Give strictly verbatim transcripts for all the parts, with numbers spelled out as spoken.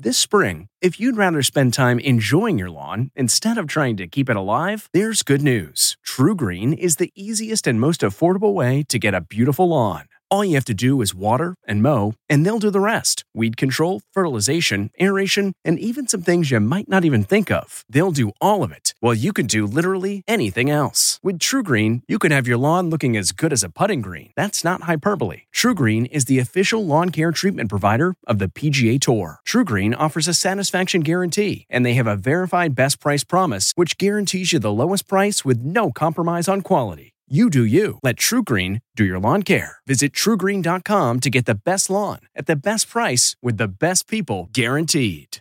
This spring, if you'd rather spend time enjoying your lawn instead of trying to keep it alive, there's good news. TruGreen is the easiest and most affordable way to get a beautiful lawn. All you have to do is water and mow, and they'll do the rest. Weed control, fertilization, aeration, and even some things you might not even think of. They'll do all of it, while you can do literally anything else. With TruGreen, you can have your lawn looking as good as a putting green. That's not hyperbole. TruGreen is the official lawn care treatment provider of the P G A Tour. TruGreen offers a satisfaction guarantee, and they have a verified best price promise, which guarantees you the lowest price with no compromise on quality. You do you. Let TruGreen do your lawn care. Visit True Green dot com to get the best lawn at the best price with the best people guaranteed.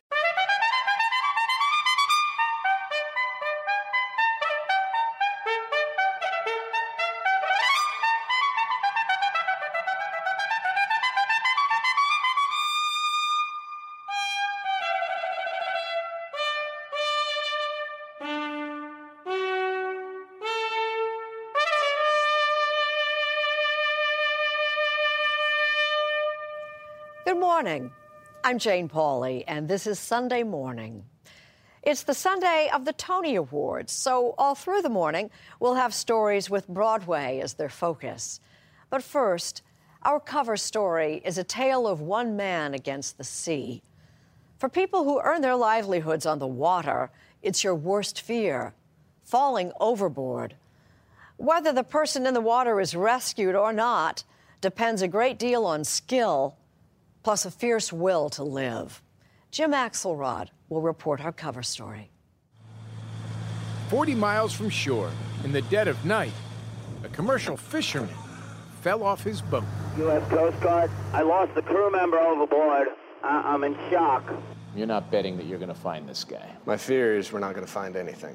Good morning. I'm Jane Pauley, and this is Sunday Morning. It's the Sunday of the Tony Awards, so all through the morning, we'll have stories with Broadway as their focus. But first, our cover story is a tale of one man against the sea. For people who earn their livelihoods on the water, it's your worst fear, falling overboard. Whether the person in the water is rescued or not depends a great deal on skill, plus a fierce will to live. Jim Axelrod will report our cover story. Forty miles from shore, in the dead of night, a commercial fisherman fell off his boat. U S Coast Guard, I lost the crew member overboard. I- I'm in shock. You're not betting that you're going to find this guy. My fear is we're not going to find anything.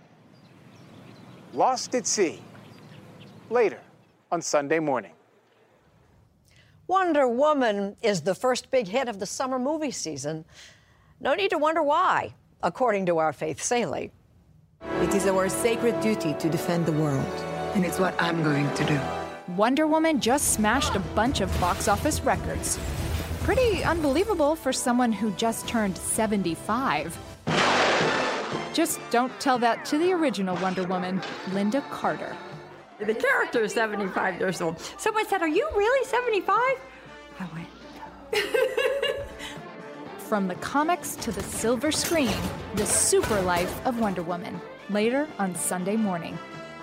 Lost at sea. Later on Sunday Morning. Wonder Woman is the first big hit of the summer movie season. No need to wonder why, according to our Faith Saley. It is our sacred duty to defend the world, and it's what I'm going to do. Wonder Woman just smashed a bunch of box office records. Pretty unbelievable for someone who just turned seventy-five. Just don't tell that to the original Wonder Woman, Linda Carter. The character is seventy-five years old. Someone said, "Are you really seventy-five?" I went. From the comics to the silver screen, the super life of Wonder Woman. Later on Sunday Morning.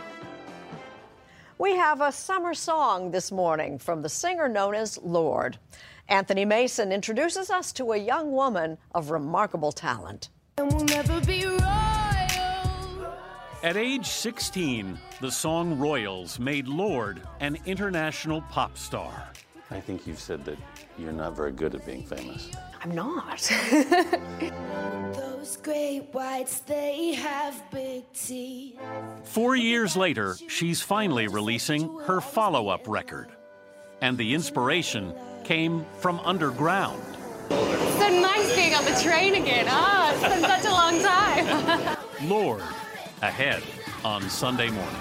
We have a summer song this morning from the singer known as Lorde. Anthony Mason introduces us to a young woman of remarkable talent. And we'll never be royal. At age sixteen, the song Royals made Lorde an international pop star. I think you've said that you're not very good at being famous. I'm not. Those great whites, they have big teeth. Four years later, she's finally releasing her follow-up record. And the inspiration came from underground. It's so nice being on the train again. Ah, it's been such a long time. Lorde, ahead on Sunday Morning.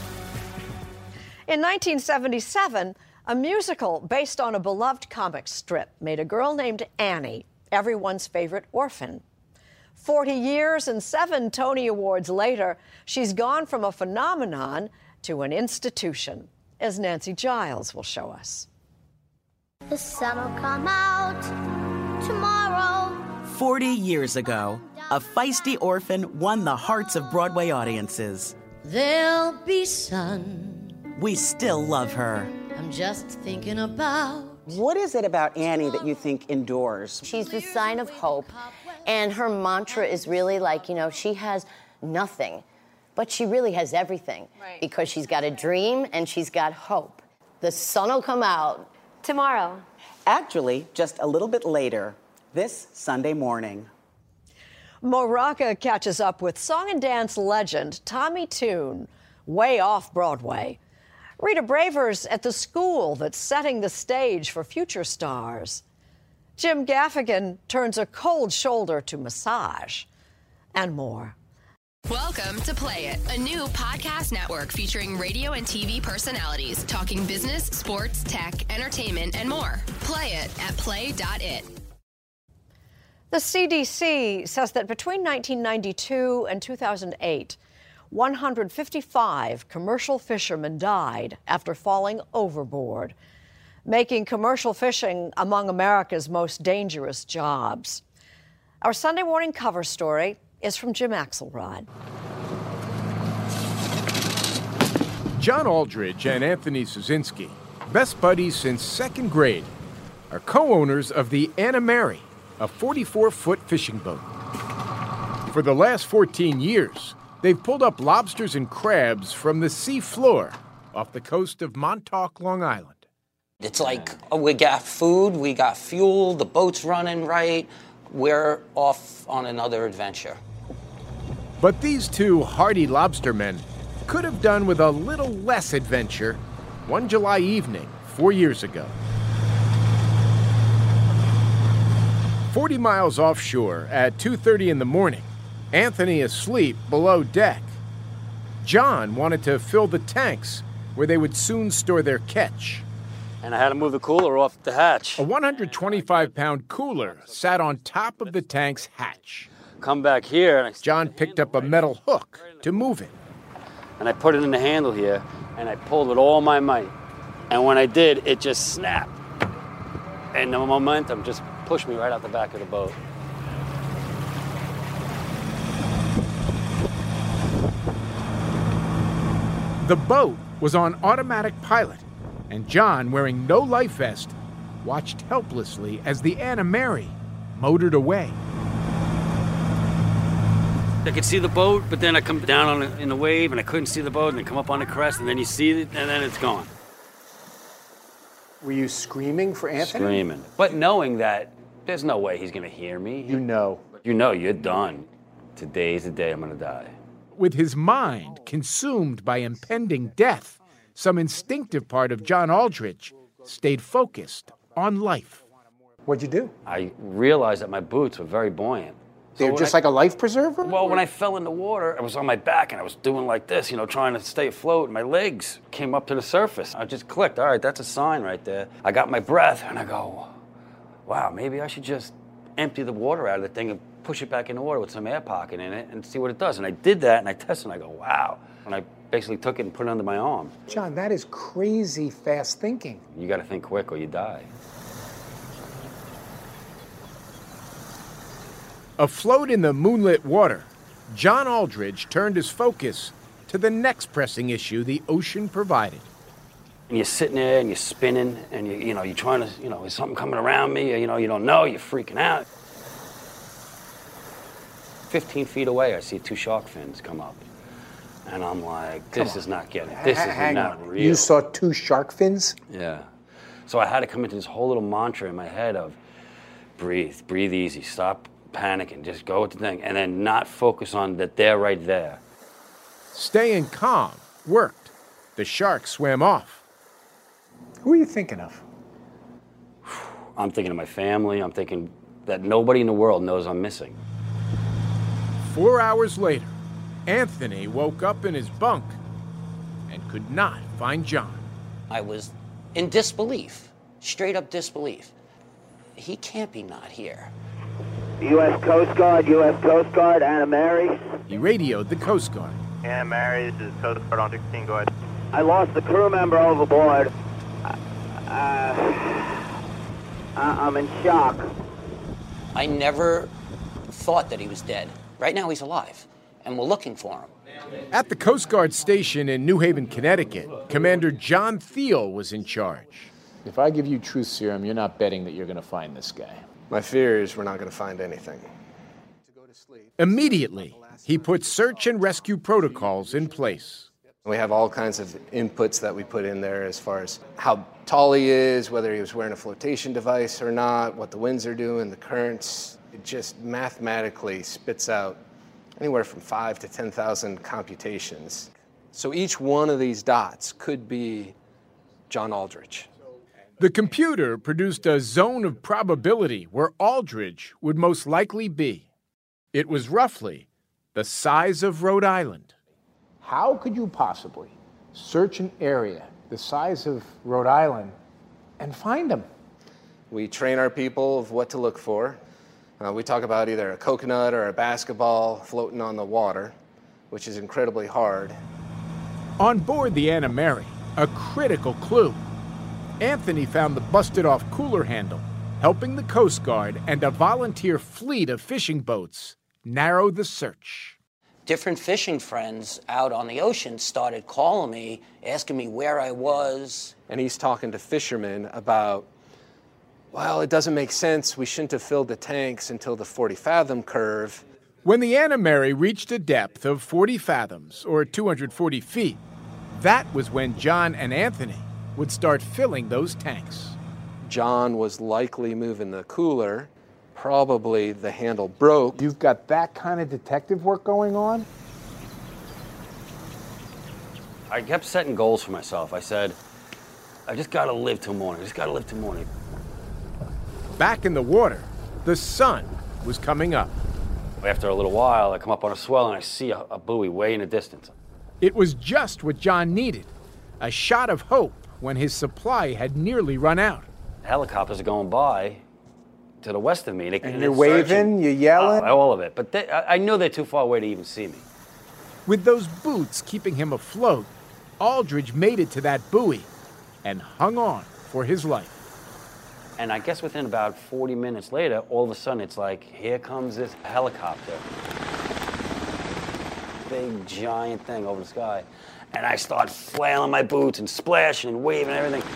In nineteen seventy-seven, a musical based on a beloved comic strip made a girl named Annie everyone's favorite orphan. Forty years and seven Tony Awards later, she's gone from a phenomenon to an institution, as Nancy Giles will show us. The sun will come out tomorrow. Forty years ago, a feisty orphan won the hearts of Broadway audiences. There'll be sun. We still love her. I'm just thinking about... What is it about Annie that you think endures? She's the sign of hope, and her mantra is really like, you know, she has nothing, but she really has everything. Right. Because she's got a dream and she's got hope. The sun will come out tomorrow. Actually, just a little bit later, this Sunday morning. Mo Rocca catches up with song and dance legend Tommy Tune, way off Broadway. Rita Braver's at the school that's setting the stage for future stars. Jim Gaffigan turns a cold shoulder to massage, and more. Welcome to Play It, a new podcast network featuring radio and T V personalities talking business, sports, tech, entertainment, and more. Play it at play dot it. The C D C says that between nineteen ninety-two and two thousand eight, one hundred fifty-five commercial fishermen died after falling overboard, making commercial fishing among America's most dangerous jobs. Our Sunday morning cover story is from Jim Axelrod. John Aldridge and Anthony Sosinski, best buddies since second grade, are co-owners of the Anna Mary, a forty-four foot fishing boat. For the last fourteen years, they've pulled up lobsters and crabs from the sea floor off the coast of Montauk, Long Island. It's like, oh, we got food, we got fuel, the boat's running right, we're off on another adventure. But these two hardy lobstermen could have done with a little less adventure one July evening four years ago. forty miles offshore at two thirty in the morning, Anthony asleep below deck. John wanted to fill the tanks where they would soon store their catch. And I had to move the cooler off the hatch. A one hundred twenty-five pound cooler sat on top of the tank's hatch. Come back here. And I John picked up a metal hook to move it. And I put it in the handle here, and I pulled with all my might. And when I did, it just snapped. And the momentum just pushed me right out the back of the boat. The boat was on automatic pilot, and John, wearing no life vest, watched helplessly as the Anna Mary motored away. I could see the boat, but then I come down on the, in the wave, and I couldn't see the boat, and then come up on the crest, and then you see it, and then it's gone. Were you screaming for Anthony? Screaming. But knowing that there's no way he's going to hear me. You know. You know you're done. Today's the day I'm going to die. With his mind consumed by impending death, some instinctive part of John Aldridge stayed focused on life. What'd you do? I realized that my boots were very buoyant. They're So just I, like a life preserver? Well, when I fell in the water, I was on my back and I was doing like this, you know, trying to stay afloat. And my legs came up to the surface. I just clicked. All right, that's a sign right there. I got my breath and I go, wow, maybe I should just empty the water out of the thing and push it back in the water with some air pocket in it and see what it does. And I did that and I tested and I go, wow. And I basically took it and put it under my arm. John, that is crazy fast thinking. You got to think quick or you die. Afloat in the moonlit water, John Aldridge turned his focus to the next pressing issue the ocean provided. And you're sitting there and you're spinning and you, you know, you're trying to, you know, is something coming around me? Or, you know, you don't know, you're freaking out. fifteen feet away, I see two shark fins come up. And I'm like, this is not getting, this is Hang not on. real. You saw two shark fins? Yeah. So I had to come into this whole little mantra in my head of breathe, breathe easy, stop panicking, just go with the thing, and then not focus on that they're right there. Staying calm worked. The shark swam off. Who are you thinking of? I'm thinking of my family. I'm thinking that nobody in the world knows I'm missing. Four hours later, Anthony woke up in his bunk and could not find John. I was in disbelief, straight up disbelief. He can't be not here. U S Coast Guard, U S Coast Guard, Anna Mary. He radioed the Coast Guard. Anna Mary, this is Coast Guard on sixteen, go ahead. I lost the crew member overboard. Uh, I'm in shock. I never thought that he was dead. Right now he's alive, and we're looking for him. At the Coast Guard station in New Haven, Connecticut, Commander John Thiel was in charge. If I give you truth serum, you're not betting that you're going to find this guy. My fear is we're not going to find anything. Immediately, he put search and rescue protocols in place. We have all kinds of inputs that we put in there as far as how tall he is, whether he was wearing a flotation device or not, what the winds are doing, the currents. It just mathematically spits out anywhere from five to ten thousand computations. So each one of these dots could be John Aldridge. The computer produced a zone of probability where Aldridge would most likely be. It was roughly the size of Rhode Island. How could you possibly search an area the size of Rhode Island and find him? We train our people of what to look for, Uh, we talk about either a coconut or a basketball floating on the water, which is incredibly hard. On board the Anna Mary, a critical clue. Anthony found the busted-off cooler handle, helping the Coast Guard and a volunteer fleet of fishing boats narrow the search. Different fishing friends out on the ocean started calling me, asking me where I was. And he's talking to fishermen about, well, it doesn't make sense. We shouldn't have filled the tanks until the forty fathom curve. When the Anna Mary reached a depth of forty fathoms, or two hundred forty feet, that was when John and Anthony would start filling those tanks. John was likely moving the cooler. Probably the handle broke. You've got that kind of detective work going on? I kept setting goals for myself. I said, I just gotta live till morning. I just gotta live till morning. Back in the water, the sun was coming up. After a little while, I come up on a swell and I see a, a buoy way in the distance. It was just what John needed, a shot of hope when his supply had nearly run out. Helicopters are going by to the west of me. They, and you're waving, you're yelling? Oh, all of it. But they, I, I know they're too far away to even see me. With those boots keeping him afloat, Aldridge made it to that buoy and hung on for his life. And I guess within about forty minutes later, all of a sudden it's like, here comes this helicopter. Big, giant thing over the sky. And I start flailing my boots and splashing and waving and everything.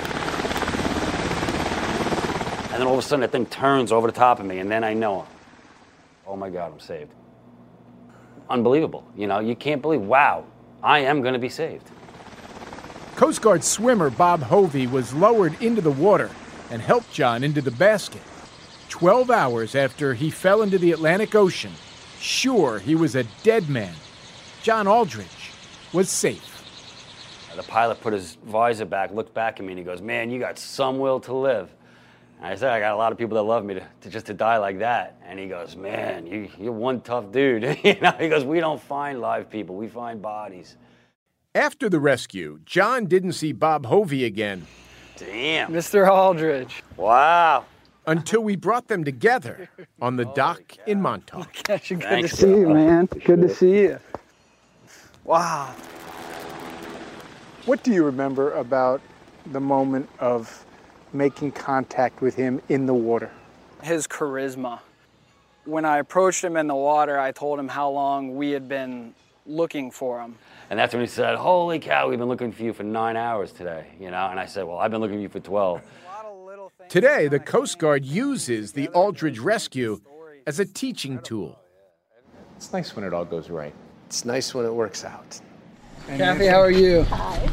And then all of a sudden that thing turns over the top of me, and then I know, oh my God, I'm saved. Unbelievable. You know, you can't believe, wow, I am going to be saved. Coast Guard swimmer Bob Hovey was lowered into the water and helped John into the basket. Twelve hours after he fell into the Atlantic Ocean, sure he was a dead man, John Aldridge was safe. The pilot put his visor back, looked back at me, and he goes, man, you got some will to live. And I said, I got a lot of people that love me to, to just to die like that. And he goes, man, you, you're one tough dude. You know, he goes, we don't find live people, we find bodies. After the rescue, John didn't see Bob Hovey again. Damn. Mister Aldridge. Wow. Until we brought them together on the dock in Montauk. Good Thanks, to see you, man. Good to see you. Wow. What do you remember about the moment of making contact with him in the water? His charisma. When I approached him in the water, I told him how long we had been looking for him. And that's when he said, holy cow, we've been looking for you for nine hours today, you know? And I said, well, I've been looking for you for twelve. Today, the Coast Guard uses the Aldridge rescue as a teaching tool. It's nice when it all goes right. It's nice when it works out. Kathy, how are you? Hi.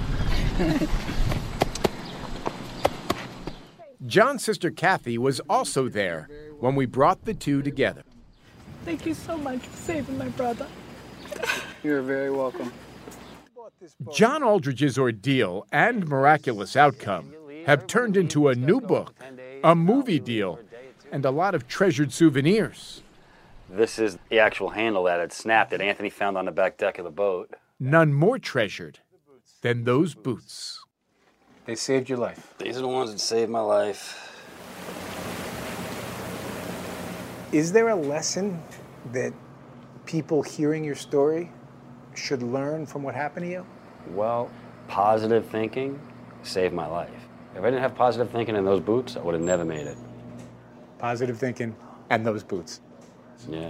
John's sister Kathy was also there when we brought the two together. Thank you so much for saving my brother. You're very welcome. John Aldridge's ordeal and miraculous outcome have turned into a new book, a movie deal, and a lot of treasured souvenirs. This is the actual handle that had snapped that Anthony found on the back deck of the boat. None more treasured than those boots. They saved your life. These are the ones that saved my life. Is there a lesson that people hearing your story should learn from what happened to you? Well, positive thinking saved my life. If I didn't have positive thinking in those boots, I would have never made it. Positive thinking and those boots. Yeah.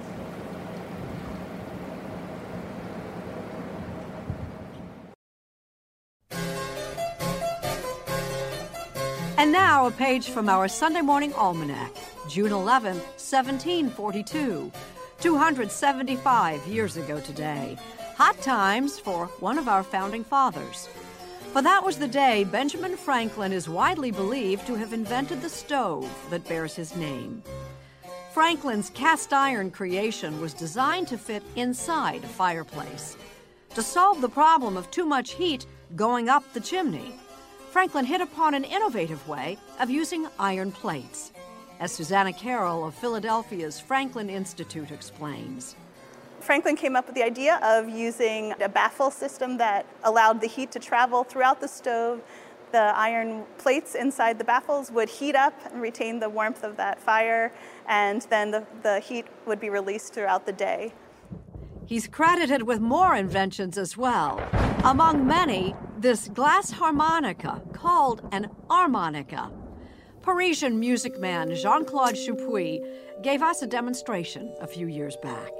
And now a page from our Sunday Morning Almanac, June eleventh, seventeen forty-two, two hundred seventy-five years ago today. Hot times for one of our founding fathers. For that was the day Benjamin Franklin is widely believed to have invented the stove that bears his name. Franklin's cast iron creation was designed to fit inside a fireplace. To solve the problem of too much heat going up the chimney, Franklin hit upon an innovative way of using iron plates, as Susanna Carroll of Philadelphia's Franklin Institute explains. Franklin came up with the idea of using a baffle system that allowed the heat to travel throughout the stove, The iron plates inside the baffles would heat up and retain the warmth of that fire, and then the, the heat would be released throughout the day. He's credited with more inventions as well. Among many, this glass harmonica called an harmonica. Parisian music man Jean-Claude Choupuis gave us a demonstration a few years back.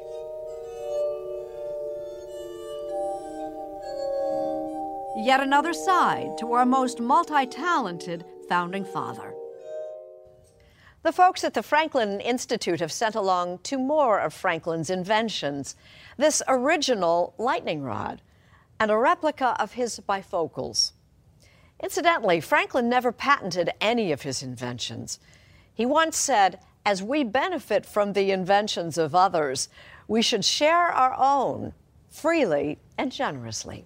Yet another side to our most multi-talented founding father. The folks at the Franklin Institute have sent along two more of Franklin's inventions, this original lightning rod and a replica of his bifocals. Incidentally, Franklin never patented any of his inventions. He once said, as we benefit from the inventions of others, we should share our own freely and generously.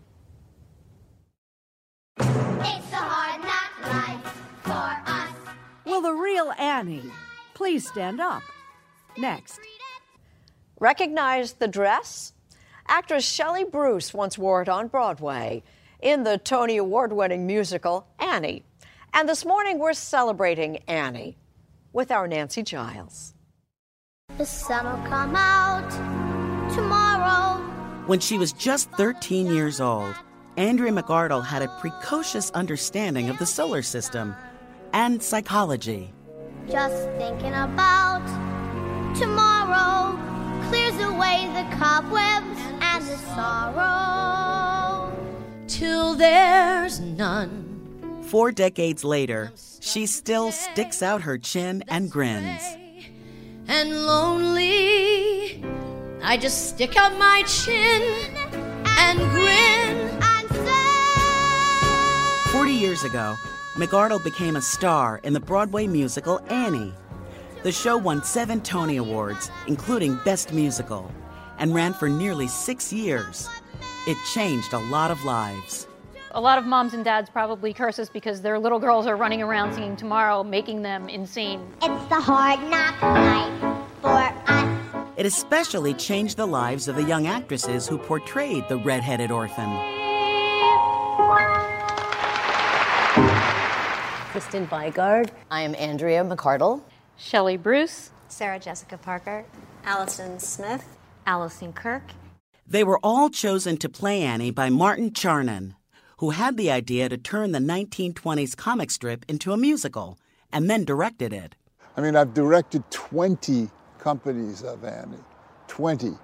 It's a hard knock life for us. Will the real Annie please stand up? Next. Recognize the dress? Actress Shelley Bruce once wore it on Broadway in the Tony Award-winning musical Annie. And this morning we're celebrating Annie with our Nancy Giles. The sun will come out tomorrow. When she was just thirteen years old, Andrea McArdle had a precocious understanding of the solar system and psychology. Just thinking about tomorrow clears away the cobwebs and the sorrow. Till there's none. Four decades later, she still sticks out her chin and grins. And lonely, I just stick out my chin and grin and say. Forty years ago, McArdle became a star in the Broadway musical Annie. The show won seven Tony Awards, including Best Musical, and ran for nearly six years. It changed a lot of lives. A lot of moms and dads probably curse us because their little girls are running around singing Tomorrow, making them insane. It's the hard knock life for us. It especially changed the lives of the young actresses who portrayed the red-headed orphan. Kristen Vigard. I am Andrea McArdle. Shelley Bruce. Sarah Jessica Parker. Allison Smith. Allison Kirk. They were all chosen to play Annie by Martin Charnin, who had the idea to turn the nineteen twenties comic strip into a musical, and then directed it. I mean, I've directed twenty companies of Annie. twenty.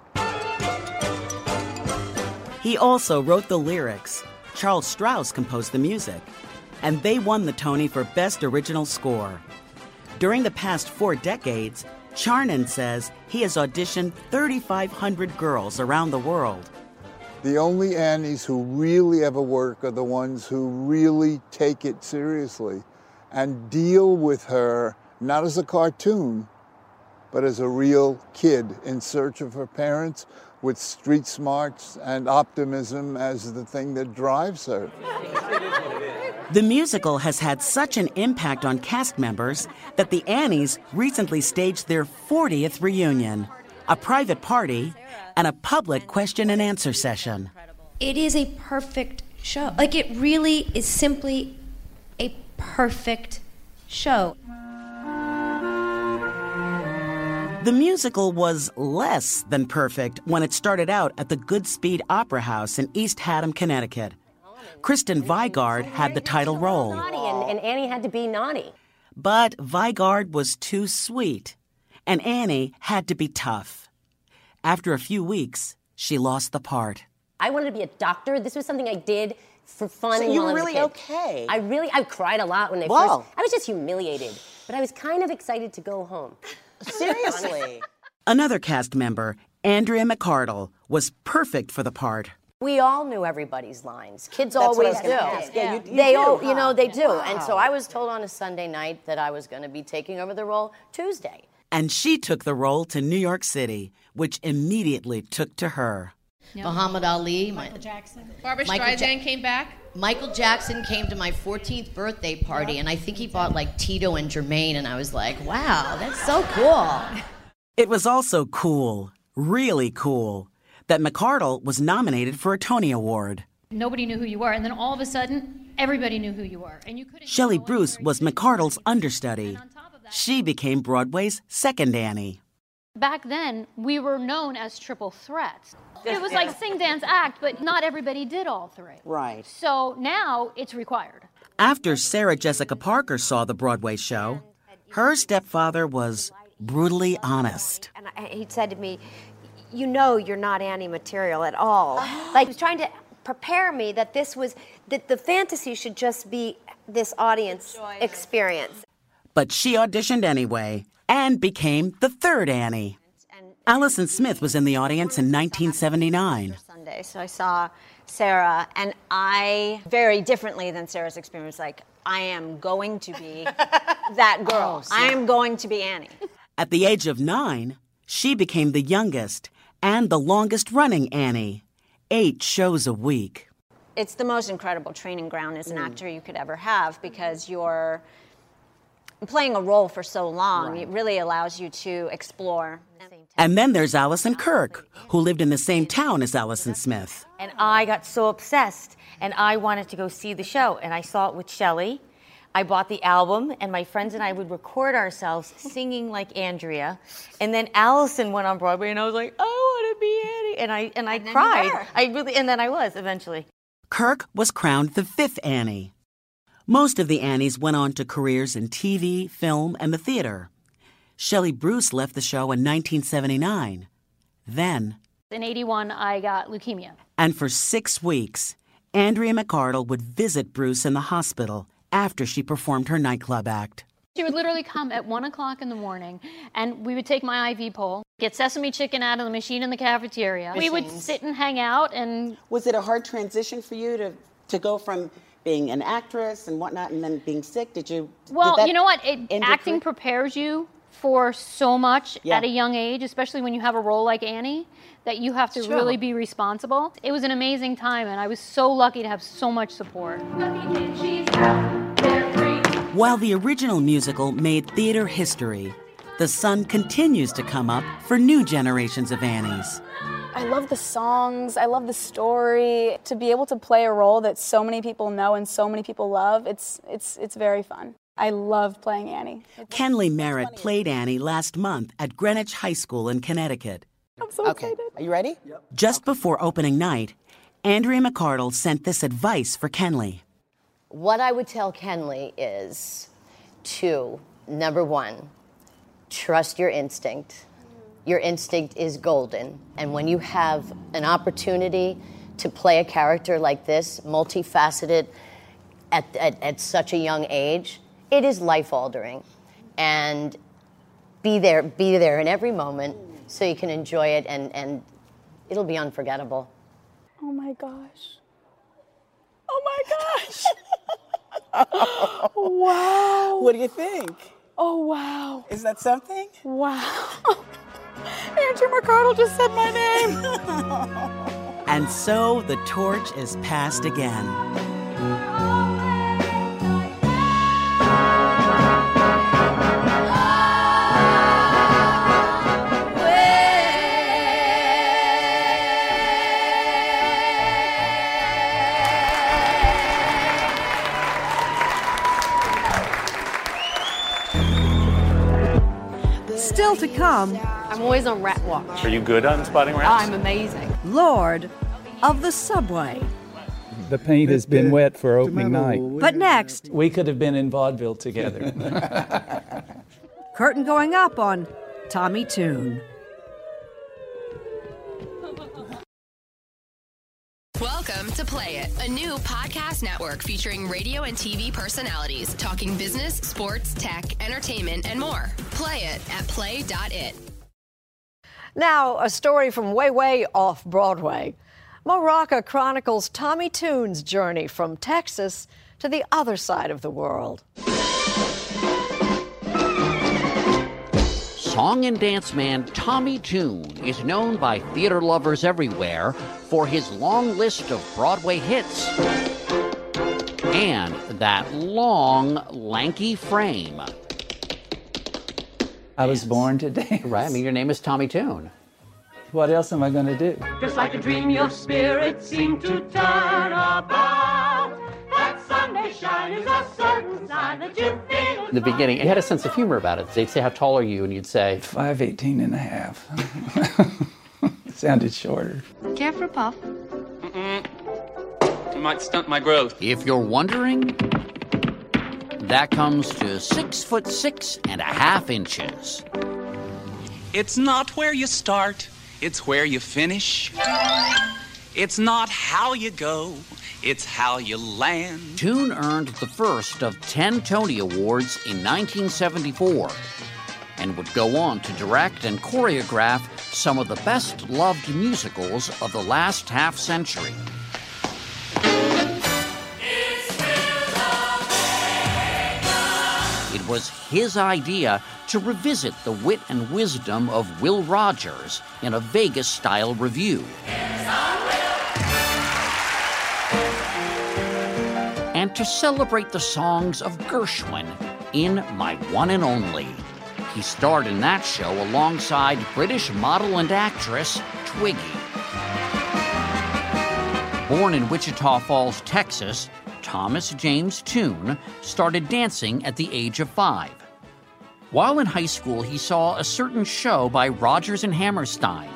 He also wrote the lyrics. Charles Strauss composed the music. And they won the Tony for Best Original Score. During the past four decades, Charnin says he has auditioned thirty-five hundred girls around the world. The only Annies who really ever work are the ones who really take it seriously and deal with her not as a cartoon, but as a real kid in search of her parents with street smarts and optimism as the thing that drives her. The musical has had such an impact on cast members that the Annies recently staged their fortieth reunion, a private party, and a public question and answer session. It is a perfect show. Like, it really is simply a perfect show. The musical was less than perfect when it started out at the Goodspeed Opera House in East Haddam, Connecticut. Kristen Vigard had the title role. Naughty, and, and Annie had to be naughty. But Vigard was too sweet, and Annie had to be tough. After a few weeks, she lost the part. I wanted to be a doctor. This was something I did for fun. So you were while I was a really kid. okay. I really, I cried a lot when they Whoa. first. I was just humiliated, but I was kind of excited to go home. Seriously. Another cast member, Andrea McArdle, was perfect for the part. We all knew everybody's lines. Kids That's what I always was do. gonna ask. Yeah, you- you they do, all, you huh? know, they do. Wow. And so I was told on a Sunday night that I was going to be taking over the role Tuesday. And she took the role to New York City, which immediately took to her. Muhammad Ali, Michael Jackson. Barbara Michael Streisand Ja- came back. Michael Jackson came to my fourteenth birthday party, and I think he bought like Tito and Jermaine, and I was like, wow, that's so cool. It was also cool, really cool, that McArdle was nominated for a Tony Award. Nobody knew who you were, and then all of a sudden, everybody knew who you were. And you couldn't. Shelley Bruce was McArdle's understudy. She became Broadway's second Annie. Back then, we were known as triple threats. It was like sing, dance, act, but not everybody did all three. Right. So now it's required. After Sarah Jessica Parker saw the Broadway show, her stepfather was brutally honest. And I, he said to me, you know you're not Annie material at all. Like, he was trying to prepare me that this was, that the fantasy should just be this audience experience. But she auditioned anyway and became the third Annie. Allison Smith was in the audience in nineteen seventy-nine. Sunday, so I saw Sarah, and I, very differently than Sarah's experience, like, I am going to be that girl. Oh, I am going to be Annie. At the age of nine, she became the youngest and the longest-running Annie, eight shows a week. It's the most incredible training ground as an Mm. actor you could ever have, because you're playing a role for so long. It really allows you to explore. And then there's Allison Kirk, who lived in the same town as Allison Smith. And I got so obsessed, and I wanted to go see the show, and I saw it with Shelley. I bought the album, and my friends and I would record ourselves singing like Andrea. And then Allison went on Broadway, and I was like, I want to be Annie. And I and I And then you cried. were. I really, and then I was eventually. Kirk was crowned the fifth Annie. Most of the Annies went on to careers in T V, film, and the theater. Shelley Bruce left the show in nineteen seventy-nine. Then, In eighty-one, I got leukemia. and for six weeks, Andrea McArdle would visit Bruce in the hospital after she performed her nightclub act. She would literally come at one o'clock in the morning, and we would take my I V pole, get sesame chicken out of the machine in the cafeteria. We would Machines. sit and hang out, and Was it a hard transition for you to, to go from being an actress and whatnot and then being sick? Did you? well, did that you know what? It, end your acting career? prepares you for so much Yeah. at a young age, especially when you have a role like Annie, that you have to Sure. really be responsible. It was an amazing time, and I was so lucky to have so much support. While the original musical made theater history, the sun continues to come up for new generations of Annies. I love the songs, I love the story. To be able to play a role that so many people know and so many people love, it's it's it's very fun. I love playing Annie. Kenley Merritt played Annie last month at Greenwich High School in Connecticut. I'm so Okay. excited. Are you ready? Just before opening night, Andrea McArdle sent this advice for Kenley. What I would tell Kenley is to, number one, trust your instinct. Your instinct is golden. And when you have an opportunity to play a character like this, multifaceted, at, at, at such a young age, it is life-altering. And be there, be there in every moment so you can enjoy it, and, and it'll be unforgettable. Oh my gosh. Oh my gosh. Wow. What do you think? Oh wow. Is that something? Wow. Andrea McArdle just said my name. And so the torch is passed again. Still to come, I'm always on rat watch. Are you good on spotting rats? I'm amazing. Lord of the Subway. The paint has been wet for opening night. But next, We could have been in vaudeville together. curtain going up on Tommy Tune. Welcome to Play It, a new podcast network featuring radio and T V personalities talking business, sports, tech, entertainment, and more. Play it at play dot it. Now, a story from way, way off Broadway. Mo Rocca chronicles Tommy Tune's journey from Texas to the other side of the world. Song and dance man Tommy Tune is known by theater lovers everywhere for his long list of Broadway hits and that long, lanky frame. I was born to dance. Right, I mean, your name is Tommy Tune. What else am I going to do? Just like a dream, your spirit seemed to turn about that Sunday shine is a certain sign that you've been. In the beginning, you had a sense of humor about it. They'd say, how tall are you? And you'd say, five eighteen and a half. It sounded shorter. Care for a puff? Mm-mm. It might stunt my growth. If you're wondering, that comes to six foot six and a half inches. It's not where you start, it's where you finish. It's not how you go, it's how you land. Toon earned the first of ten Tony Awards in nineteen seventy-four and would go on to direct and choreograph some of the best-loved musicals of the last half-century. It was his idea to revisit the wit and wisdom of Will Rogers in a Vegas-style review. And to celebrate the songs of Gershwin in My One and Only. He starred in that show alongside British model and actress Twiggy. Born in Wichita Falls, Texas, Thomas James Toon started dancing at the age of five. While in high school, he saw a certain show by Rodgers and Hammerstein.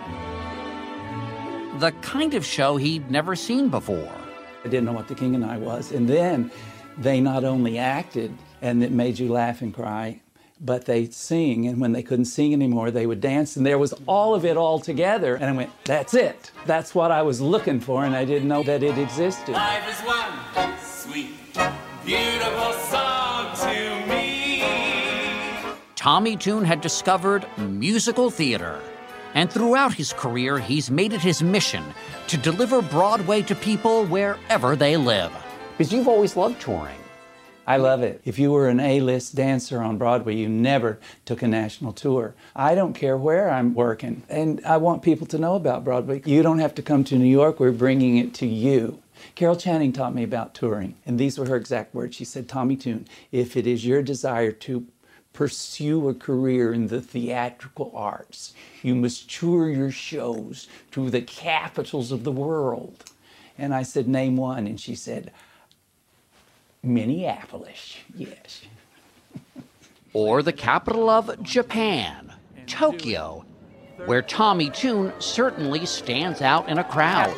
The kind of show he'd never seen before. I didn't know what The King and I was. And then they not only acted and it made you laugh and cry, but they'd sing. And when they couldn't sing anymore, they would dance. And there was all of it all together. And I went, that's it. That's what I was looking for, and I didn't know that it existed. Life is one sweet, beautiful song to me. Tommy Toon had discovered musical theater. And throughout his career, he's made it his mission to deliver Broadway to people wherever they live. Because you've always loved touring. I love it. If you were an A-list dancer on Broadway, you never took a national tour. I don't care where I'm working, and I want people to know about Broadway. You don't have to come to New York. We're bringing it to you. Carol Channing taught me about touring, and these were her exact words. She said, Tommy Toon, if it is your desire to pursue a career in the theatrical arts, you must tour your shows to the capitals of the world. And I said, name one. And she said, Minneapolis, yes. Or the capital of Japan, Tokyo, where Tommy Toon certainly stands out in a crowd.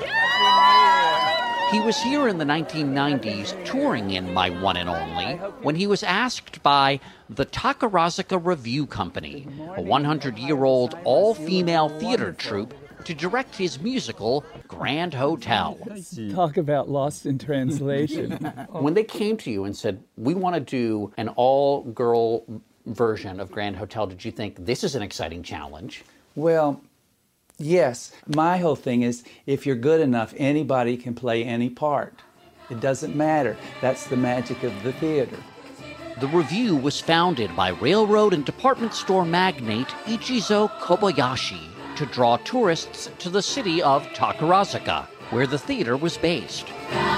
He was here in the nineteen nineties touring in My One and Only when he was asked by the Takarazuka Revue Company, a hundred-year-old all-female theater troupe, to direct his musical, Grand Hotel. Talk about lost in translation. When they came to you and said, we want to do an all-girl version of Grand Hotel, did you think, this is an exciting challenge? Well, yes. My whole thing is, if you're good enough, anybody can play any part. It doesn't matter. That's the magic of the theater. The Revue was founded by railroad and department store magnate Ichizo Kobayashi to draw tourists to the city of Takarazuka, where the theater was based.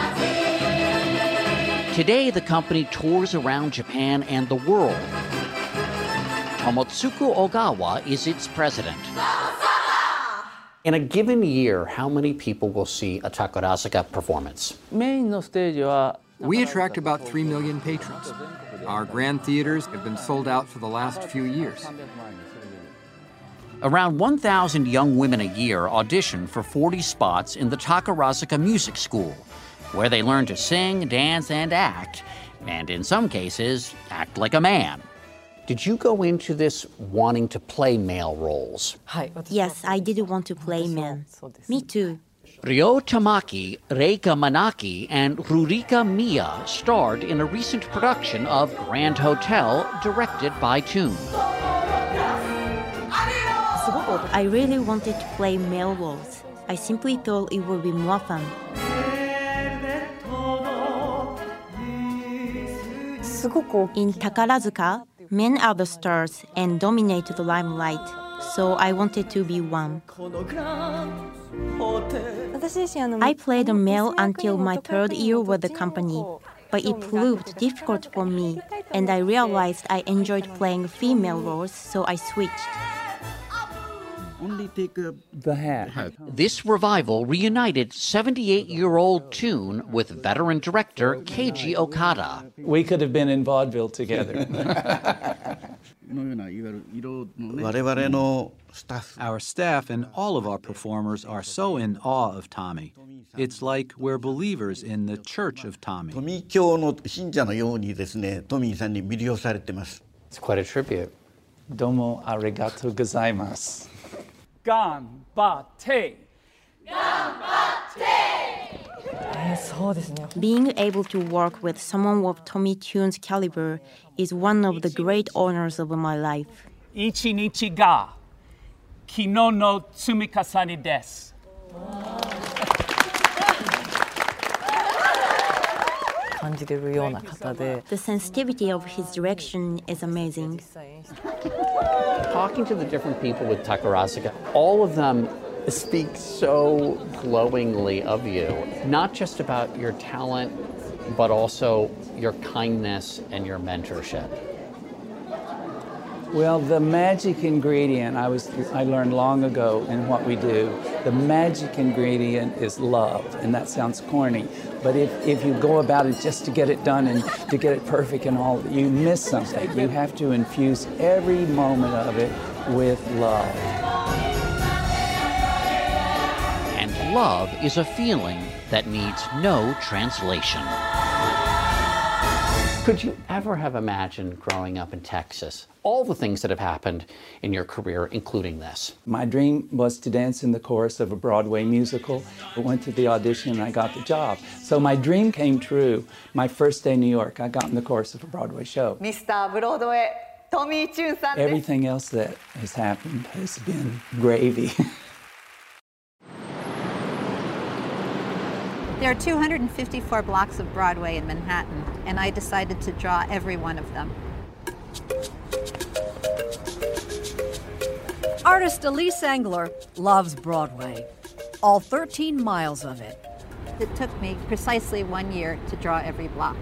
Today, the company tours around Japan and the world. Tomotsuku Ogawa is its president. In a given year, how many people will see a Takarazuka performance? We attract about three million patrons. Our grand theaters have been sold out for the last few years. Around one thousand young women a year audition for forty spots in the Takarazuka Music School, where they learn to sing, dance, and act, and in some cases, act like a man. Did you go into this wanting to play male roles? Yes, I did want to play men. Me too. Ryo Tamaki, Reika Manaki, and Rurika Miya starred in a recent production of Grand Hotel, directed by Toon. I really wanted to play male roles. I simply thought it would be more fun. In Takarazuka, men are the stars and dominate the limelight, so I wanted to be one. I played a male until my third year with the company, but it proved difficult for me, and I realized I enjoyed playing female roles, so I switched. only take a... the hat. This revival reunited seventy-eight-year-old Toon with veteran director Keiji Okada. We could have been in vaudeville together. Our staff and all of our performers are so in awe of Tommy. It's like we're believers in the Church of Tommy. It's quite a tribute. Domo arigato gozaimasu. Ganbatte. Being able to work with someone of Tommy Tun's caliber is one of the great honors of my life. Ichi nichi ga kino no tsumikasane desu. The sensitivity of his direction is amazing. Talking to the different people with Takarazuka, all of them speak so glowingly of you, not just about your talent, but also your kindness and your mentorship. Well, the magic ingredient I was I learned long ago in what we do, the magic ingredient is love, and that sounds corny, but if, if you go about it just to get it done and to get it perfect and all, you miss something. You have to infuse every moment of it with love. And love is a feeling that needs no translation. Could you ever have imagined growing up in Texas? All the things that have happened in your career, including this. My dream was to dance in the chorus of a Broadway musical. I went to the audition and I got the job. So my dream came true. My first day in New York, I got in the chorus of a Broadway show. Mister Broadway, Tommy Tune-san. Everything else that has happened has been gravy. There are two hundred fifty-four blocks of Broadway in Manhattan, and I decided to draw every one of them. Artist Elise Engler loves Broadway, all thirteen miles of it. It took me precisely one year to draw every block.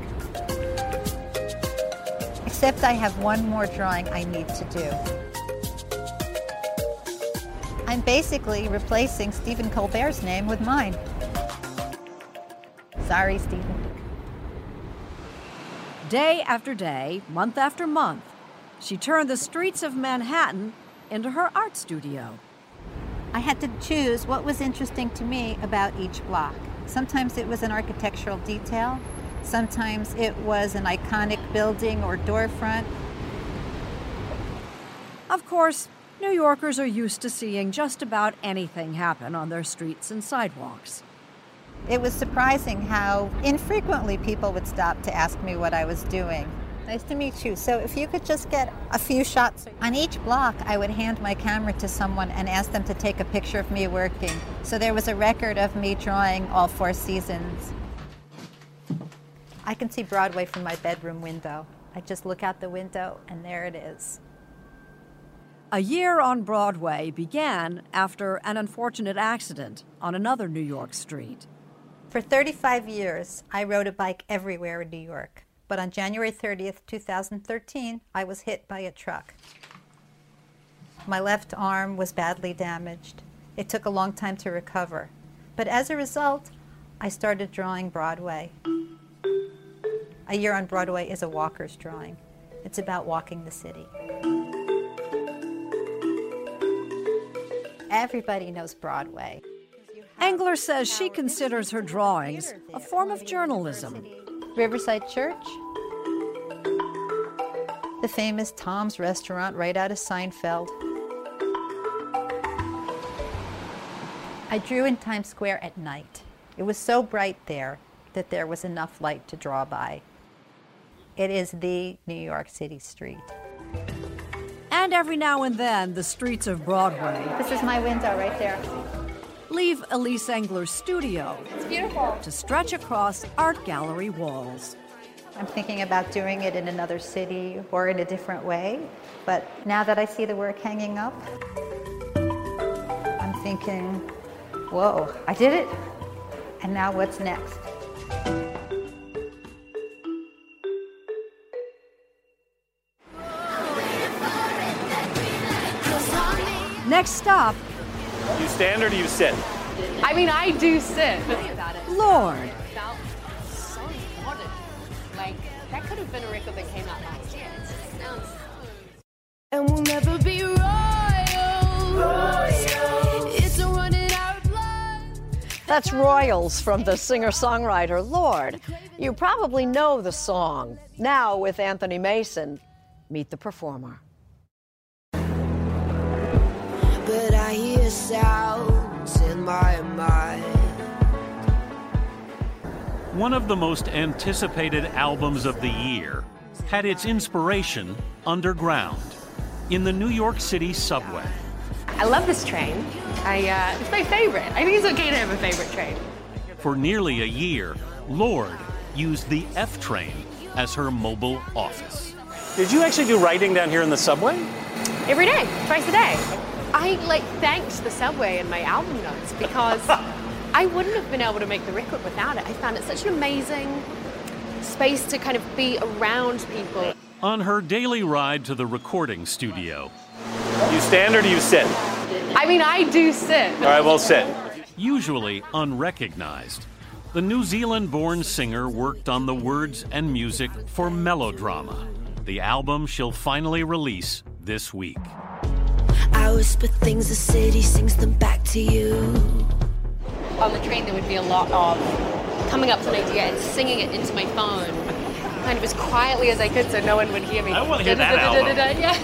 Except I have one more drawing I need to do. I'm basically replacing Stephen Colbert's name with mine. Sorry, Stephen. Day after day, month after month, she turned the streets of Manhattan into her art studio. I had to choose what was interesting to me about each block. Sometimes it was an architectural detail. Sometimes it was an iconic building or door front. Of course, New Yorkers are used to seeing just about anything happen on their streets and sidewalks. It was surprising how infrequently people would stop to ask me what I was doing. Nice to meet you. So if you could just get a few shots. On each block, I would hand my camera to someone and ask them to take a picture of me working. So there was a record of me drawing all four seasons. I can see Broadway from my bedroom window. I just look out the window and there it is. A year on Broadway began after an unfortunate accident on another New York street. For thirty-five years, I rode a bike everywhere in New York. But on January thirtieth, two thousand thirteen, I was hit by a truck. My left arm was badly damaged. It took a long time to recover. But as a result, I started drawing Broadway. A year on Broadway is a walker's drawing. It's about walking the city. Everybody knows Broadway. Engler says she considers her drawings a form of journalism. Riverside Church, the famous Tom's Restaurant right out of Seinfeld. I drew in Times Square at night. It was so bright there that there was enough light to draw by. It is the New York City street. And every now and then, the streets of Broadway. This is my window right there. Leave Elise Engler's studio. It's beautiful. To stretch across art gallery walls. I'm thinking about doing it in another city or in a different way. But now that I see the work hanging up, I'm thinking, whoa, I did it. And now what's next? Next stop, You stand or do you sit? I mean, I do sit. Lorde. So modern. Like, that could have been a record that came out last year. It just sounds so... And we'll never be royal. Royal. It's a running our blood. That's Royals from the singer-songwriter Lorde. You probably know the song. Now with Anthony Mason, meet the performer. But I hear sounds in my mind. One of the most anticipated albums of the year had its inspiration underground, in the New York City subway. I love this train. I, uh, it's my favorite. I think it's okay to have a favorite train. For nearly a year, Lorde used the F train as her mobile office. Did you actually do writing down here in the subway? Every day, twice a day. I like thanked the subway in my album notes because I wouldn't have been able to make the record without it. I found it such an amazing space to kind of be around people. On her daily ride to the recording studio. You stand or do you sit? I mean, I do sit. All right, well, sit. Usually unrecognized, the New Zealand-born singer worked on the words and music for Melodrama, the album she'll finally release this week. I whisper things, the city sings them back to you. On the train, there would be a lot of coming up to an idea and singing it into my phone, kind of as quietly as I could so no one would hear me. I want to hear that album. Yeah.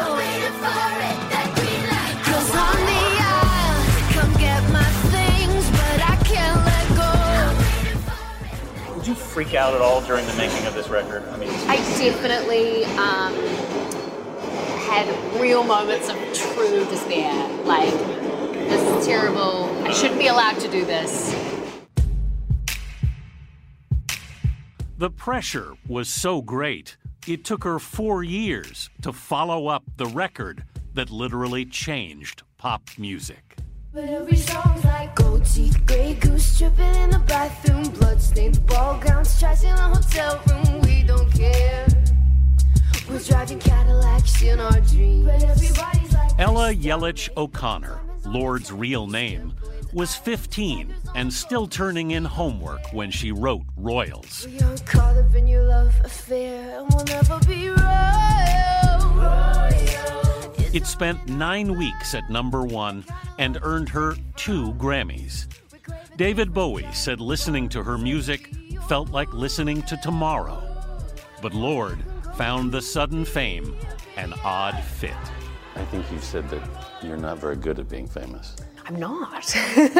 Cause on the aisle, come get my things, but I can't let go. Did you freak out at all during the making of this record? I mean, I definitely um, had real moments of true despair. Like, this is terrible. I shouldn't be allowed to do this. The pressure was so great, it took her four years to follow up the record that literally changed pop music. But every song's like gold teeth, gray goose dripping in the bathroom, bloodstained ball gowns, trash in a hotel room. We don't care. We're driving Cadillacs in our dreams. But everybody's like Ella Yelich O'Connor, Lorde's real name, was fifteen and still turning in homework when she wrote Royals. You're caught up in your love affair, and we'll never be royal. Royal. It spent nine weeks at number one and earned her two Grammys. David Bowie said listening to her music felt like listening to tomorrow. But Lorde found the sudden fame an odd fit. I think you said that you're not very good at being famous. I'm not.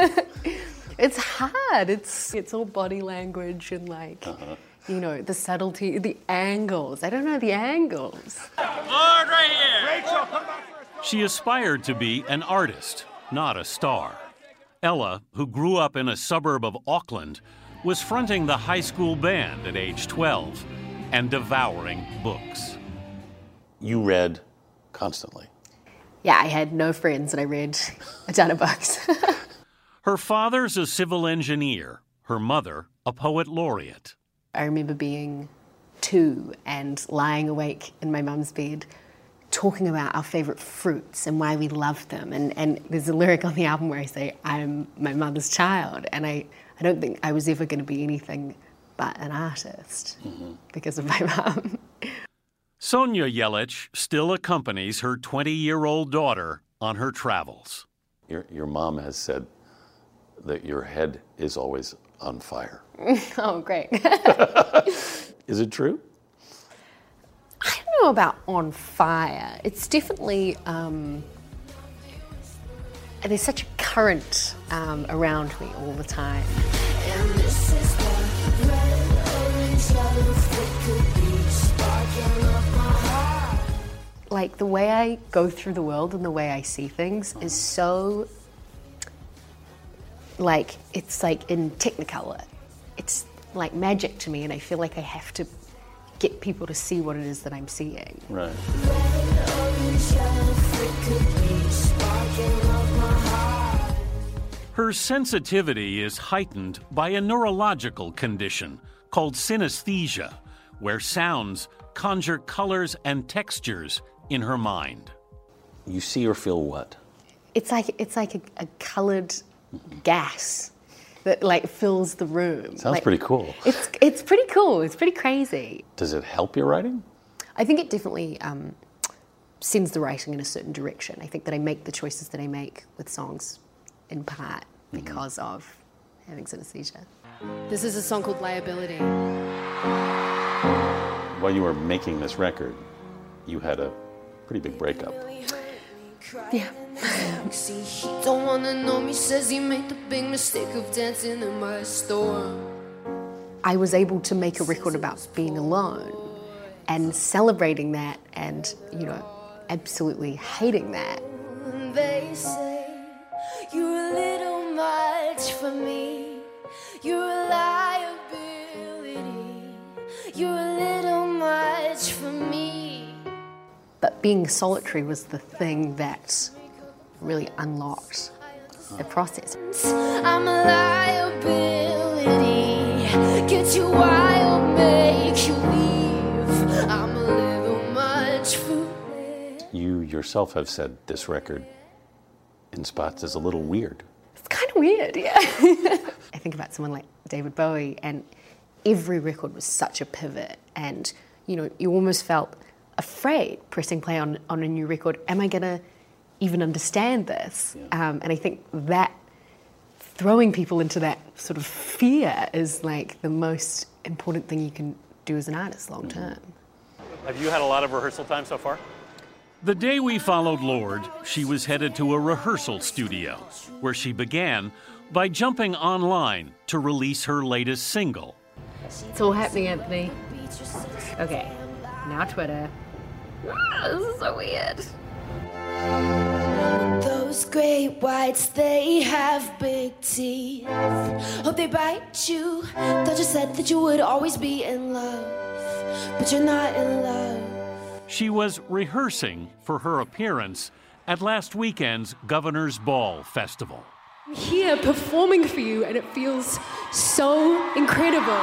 It's hard. It's it's all body language and like, uh-huh. you know, the subtlety, the angles. I don't know the angles. Lorde right here. Rachel, come back first. She aspired to be an artist, not a star. Ella, who grew up in a suburb of Auckland, was fronting the high school band at age twelve and devouring books. You read constantly. Yeah, I had no friends and I read a ton of books. Her father's a civil engineer, her mother a poet laureate. I remember being two and lying awake in my mum's bed talking about our favourite fruits and why we loved them. And, and there's a lyric on the album where I say, I'm my mother's child. And I, I don't think I was ever going to be anything but an artist mm-hmm. because of my mum. Sonia Yelich still accompanies her twenty-year-old daughter on her travels. Your, your mom has said that your head is always on fire. Oh, great. Is it true? I don't know about on fire. It's definitely, um, there's such a current um, around me all the time. And this is the red, orange, yellow, flicker beach, sparking up my heart. Like the way I go through the world and the way I see things is so, like, it's like in Technicolor. It's like magic to me, and I feel like I have to get people to see what it is that I'm seeing. Right. Red, orange, yellow, flicker beach, sparking up my heart. Her sensitivity is heightened by a neurological condition called synesthesia, where sounds conjure colors and textures in her mind. You see or feel what? it's like it's like a, a coloured gas that like fills the room. Sounds like, pretty cool. It's it's pretty cool. It's pretty crazy. Does it help your writing? I think it definitely um, sends the writing in a certain direction. I think that I make the choices that I make with songs in part because mm-hmm. of having synesthesia. This is a song called Liability. While you were making this record, you had a pretty big breakup. Yeah. He don't wanna know me, says he made the big mistake of dancing in my store. I was able to make a record about being alone and celebrating that and, you know, absolutely hating that. They say you're a little much for me. You're a liability. You're a little much for me. But being solitary was the thing that really unlocked the process. I'm a liability. Get you wild, make you leave. I'm a little much for me. You yourself have said this record, in spots, is a little weird. It's kind of weird, yeah. I think about someone like David Bowie, and every record was such a pivot, and you know, you almost felt afraid pressing play on, on a new record. Am I gonna even understand this? Yeah. Um, and I think that throwing people into that sort of fear is like the most important thing you can do as an artist long term. Have you had a lot of rehearsal time so far? The day we followed Lorde, she was headed to a rehearsal studio, where she began by jumping online to release her latest single. It's all happening, Anthony. Okay, now Twitter. This is so weird. Those great whites, they have big teeth. Hope they bite you. Thought you said that you would always be in love, but you're not in love. She was rehearsing for her appearance at last weekend's Governor's Ball Festival. I'm here performing for you, and it feels so incredible.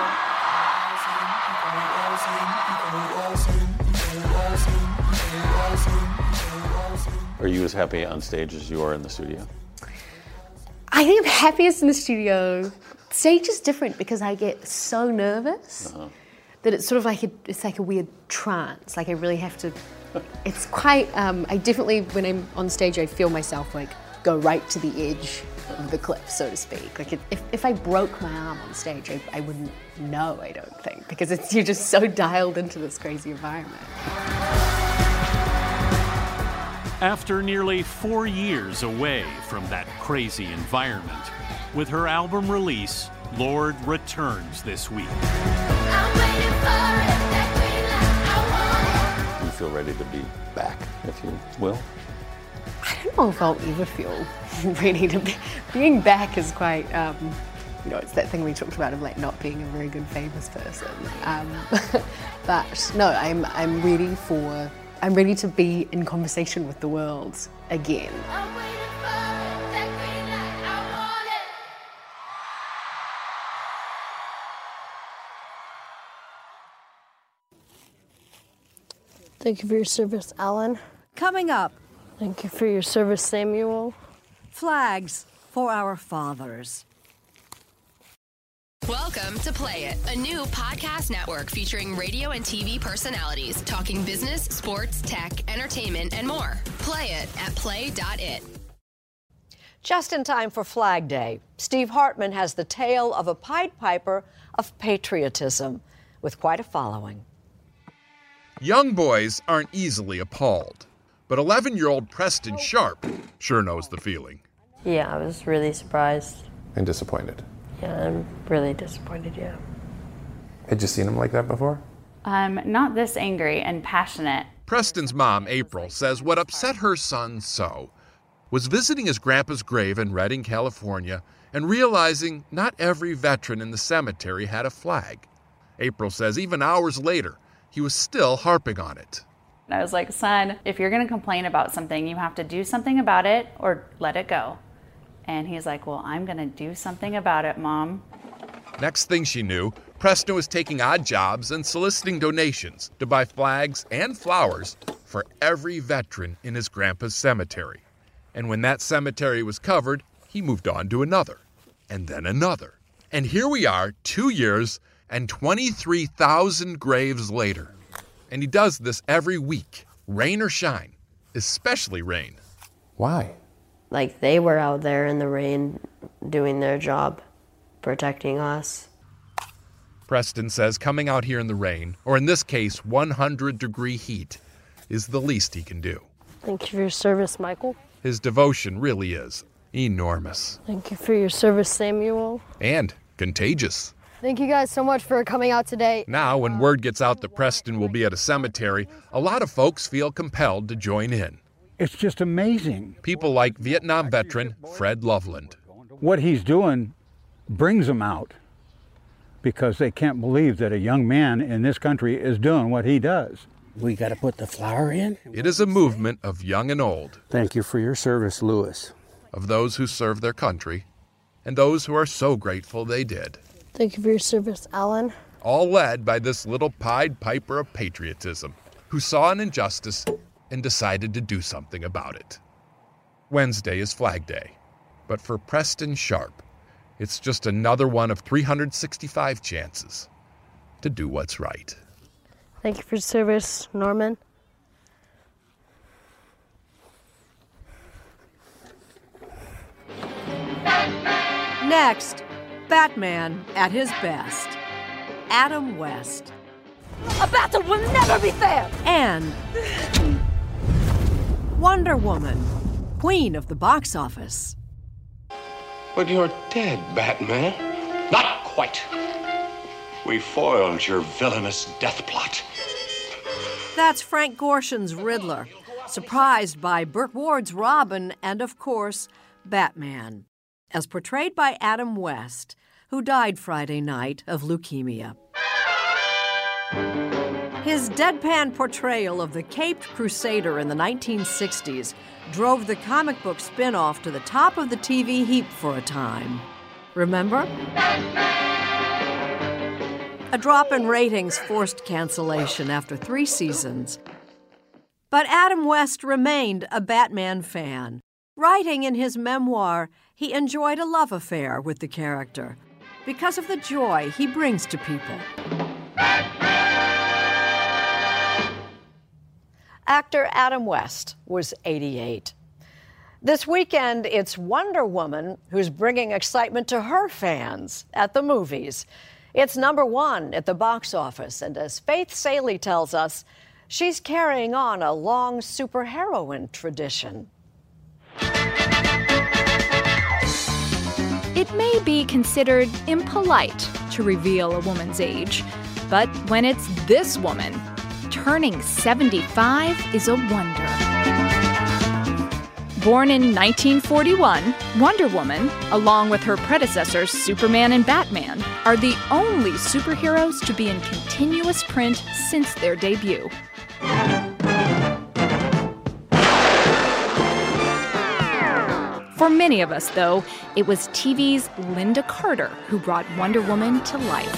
Are you as happy on stage as you are in the studio? I think I'm happiest in the studio. Stage is different because I get so nervous uh-huh. that it's sort of like a, it's like a weird trance. Like I really have to. It's quite. Um, I definitely, when I'm on stage, I feel myself like go right to the edge of the cliff, so to speak. Like if if I broke my arm on stage, I, I wouldn't know. I don't think because it's you're just so dialed into this crazy environment. After nearly four years away from that crazy environment, with her album release, Lorde returns this week. Do you feel ready to be back, if you will? I don't know if I'll ever feel ready to be. Being back is quite, um, you know, it's that thing we talked about of like not being a very good famous person. Um, but no, I'm I'm ready for. I'm ready to be in conversation with the world again. Thank you for your service, Alan. Coming up. Thank you for your service, Samuel. Flags for our fathers. Welcome to Play It, a new podcast network featuring radio and T V personalities talking business, sports, tech, entertainment, and more. Play it at play dot it. Just in time for Flag Day, Steve Hartman has the tale of a Pied Piper of patriotism with quite a following. Young boys aren't easily appalled, but eleven-year-old Preston Sharp sure knows the feeling. Yeah, I was really surprised. And disappointed. Yeah, I'm really disappointed, yeah. Had you seen him like that before? Um, not this angry and passionate. Preston's mom, April, says what upset her son so was visiting his grandpa's grave in Redding, California, and realizing not every veteran in the cemetery had a flag. April says even hours later, he was still harping on it. I was like, son, if you're going to complain about something, you have to do something about it or let it go. And he's like, well, I'm going to do something about it, Mom. Next thing she knew, Preston was taking odd jobs and soliciting donations to buy flags and flowers for every veteran in his grandpa's cemetery. And when that cemetery was covered, he moved on to another, and then another. And here we are, two years and twenty-three thousand graves later. And he does this every week, rain or shine, especially rain. Why? Like, they were out there in the rain doing their job, protecting us. Preston says coming out here in the rain, or in this case, one hundred degree heat, is the least he can do. Thank you for your service, Michael. His devotion really is enormous. Thank you for your service, Samuel. And contagious. Thank you guys so much for coming out today. Now, when word gets out that Preston will be at a cemetery, a lot of folks feel compelled to join in. It's just amazing. People like Vietnam veteran Fred Loveland. What he's doing brings them out because they can't believe that a young man in this country is doing what he does. We got to put the flower in. It is a movement of young and old. Thank you for your service, Lewis. Of those who serve their country and those who are so grateful they did. Thank you for your service, Alan. All led by this little Pied Piper of patriotism who saw an injustice and decided to do something about it. Wednesday is Flag Day, but for Preston Sharp, it's just another one of three hundred sixty-five chances to do what's right. Thank you for your service, Norman. Next, Batman at his best. Adam West. A battle will never be fair! And Wonder Woman, queen of the box office. But you're dead, Batman. Not quite. We foiled your villainous death plot. That's Frank Gorshin's Riddler, surprised by Burt Ward's Robin, and of course, Batman, as portrayed by Adam West, who died Friday night of leukemia. His deadpan portrayal of the Caped Crusader in the nineteen sixties drove the comic book spin-off to the top of the T V heap for a time. Remember? A drop in ratings forced cancellation after three seasons. But Adam West remained a Batman fan. Writing in his memoir, he enjoyed a love affair with the character because of the joy he brings to people. Actor Adam West was eighty-eight. This weekend, it's Wonder Woman who's bringing excitement to her fans at the movies. It's number one at the box office, and as Faith Salie tells us, she's carrying on a long superheroine tradition. It may be considered impolite to reveal a woman's age, but when it's this woman, turning seventy-five is a wonder. Born in nineteen forty-one, Wonder Woman, along with her predecessors Superman and Batman, are the only superheroes to be in continuous print since their debut. For many of us, though, it was T V's Linda Carter who brought Wonder Woman to life.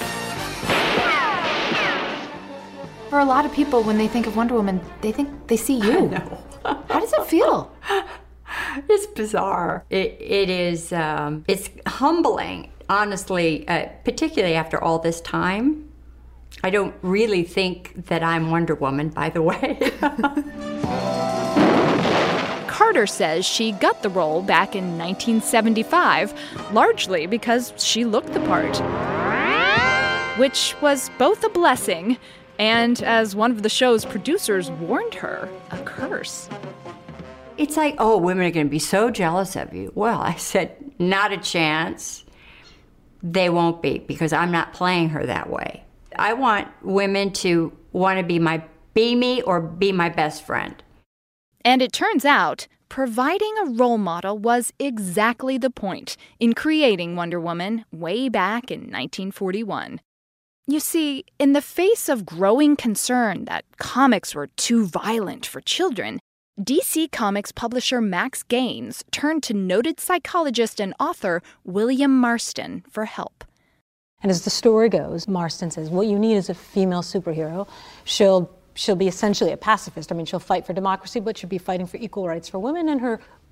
For a lot of people, when they think of Wonder Woman, they think they see you. I know. How does it feel? It's bizarre. It, it is, um, it's humbling, honestly, uh, particularly after all this time. I don't really think that I'm Wonder Woman, by the way. Carter says she got the role back in nineteen seventy-five, largely because she looked the part. Which was both a blessing and, as one of the show's producers warned her, a curse. It's like, oh, women are going to be so jealous of you. Well, I said, not a chance. They won't be, because I'm not playing her that way. I want women to want to be my, be me or be my best friend. And it turns out, providing a role model was exactly the point in creating Wonder Woman way back in nineteen forty-one. You see, in the face of growing concern that comics were too violent for children, D C Comics publisher Max Gaines turned to noted psychologist and author William Marston for help. And as the story goes, Marston says, what you need is a female superhero. She'll she'll be essentially a pacifist. I mean, she'll fight for democracy, but she'll be fighting for equal rights for women, and her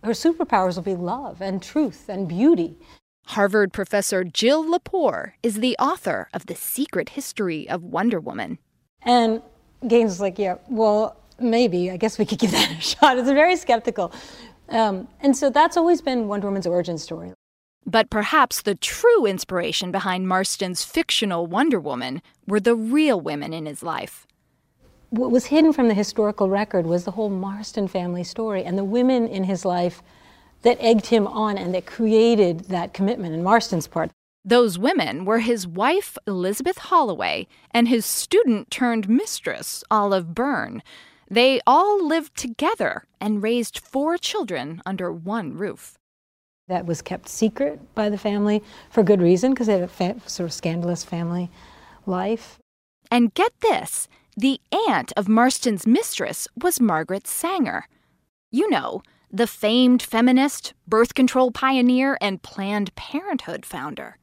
Her superpowers will be love and truth and beauty. Harvard professor Jill Lepore is the author of The Secret History of Wonder Woman. And Gaines was like, yeah, well, maybe. I guess we could give that a shot. It's very skeptical. Um, and so that's always been Wonder Woman's origin story. But perhaps the true inspiration behind Marston's fictional Wonder Woman were the real women in his life. What was hidden from the historical record was the whole Marston family story and the women in his life that egged him on and that created that commitment in Marston's part. Those women were his wife, Elizabeth Holloway, and his student-turned-mistress, Olive Byrne. They all lived together and raised four children under one roof. That was kept secret by the family for good reason, because they had a fa- sort of scandalous family life. And get this, the aunt of Marston's mistress was Margaret Sanger. You know, the famed feminist, birth control pioneer, and Planned Parenthood founder.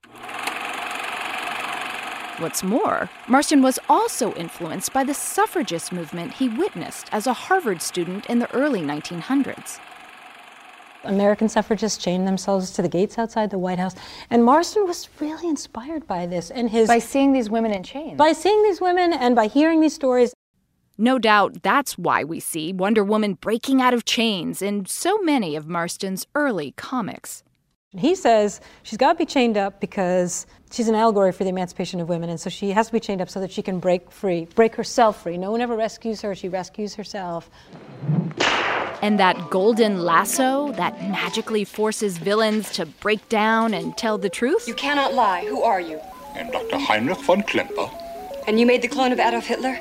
What's more, Marston was also influenced by the suffragist movement he witnessed as a Harvard student in the early nineteen hundreds. American suffragists chained themselves to the gates outside the White House, and Marston was really inspired by this and his by seeing these women in chains. By seeing these women and by hearing these stories. No doubt that's why we see Wonder Woman breaking out of chains in so many of Marston's early comics. He says she's got to be chained up because she's an allegory for the emancipation of women, and so she has to be chained up so that she can break free, break herself free. No one ever rescues her, she rescues herself. And that golden lasso that magically forces villains to break down and tell the truth? You cannot lie. Who are you? I'm Doctor Heinrich von Klemper. And you made the clone of Adolf Hitler?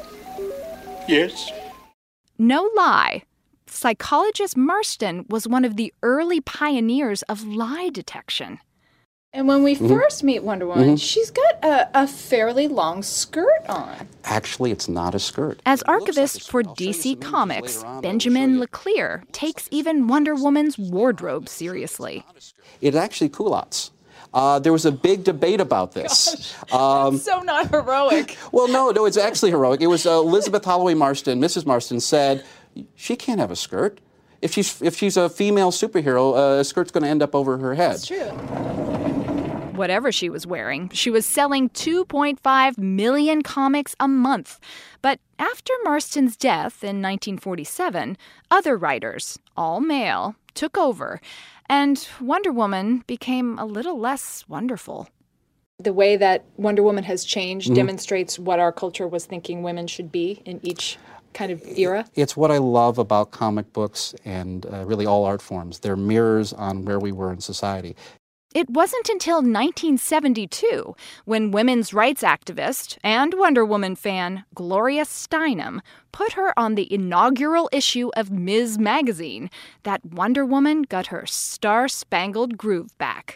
Yes. No lie. Psychologist Marston was one of the early pioneers of lie detection. And when we Mhm. first meet Wonder Woman, Mhm. she's got a, a fairly long skirt on. Actually, it's not a skirt. As archivist for D C Comics, Benjamin LeClaire takes even Wonder Woman's wardrobe seriously. It's actually culottes. Uh, there was a big debate about this. Um, So not heroic. well, no, no, it's actually heroic. It was uh, Elizabeth Holloway Marston, Missus Marston, said, she can't have a skirt. If she's, if she's a female superhero, uh, a skirt's going to end up over her head. That's true. Whatever she was wearing, she was selling two point five million comics a month. But after Marston's death in nineteen forty-seven, other writers, all male, took over, and Wonder Woman became a little less wonderful. The way that Wonder Woman has changed Mhm. demonstrates what our culture was thinking women should be in each kind of era. It's what I love about comic books and uh, really all art forms. They're mirrors on where we were in society. It wasn't until nineteen seventy-two when women's rights activist and Wonder Woman fan Gloria Steinem put her on the inaugural issue of Miz Magazine that Wonder Woman got her star-spangled groove back.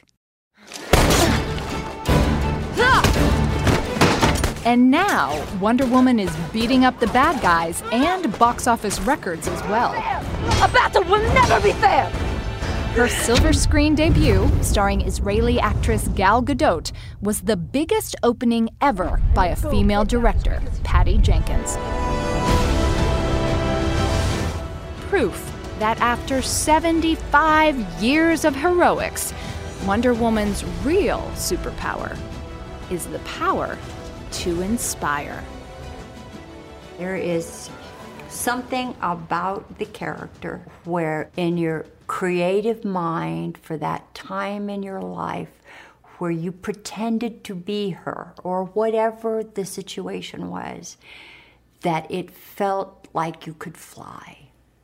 And now, Wonder Woman is beating up the bad guys and box office records as well. A battle will never be fair! Her silver screen debut, starring Israeli actress Gal Gadot, was the biggest opening ever by a female director, Patty Jenkins. Proof that after seventy-five years of heroics, Wonder Woman's real superpower is the power to inspire. There is something about the character where in your creative mind for that time in your life where you pretended to be her or whatever the situation was, that it felt like you could fly.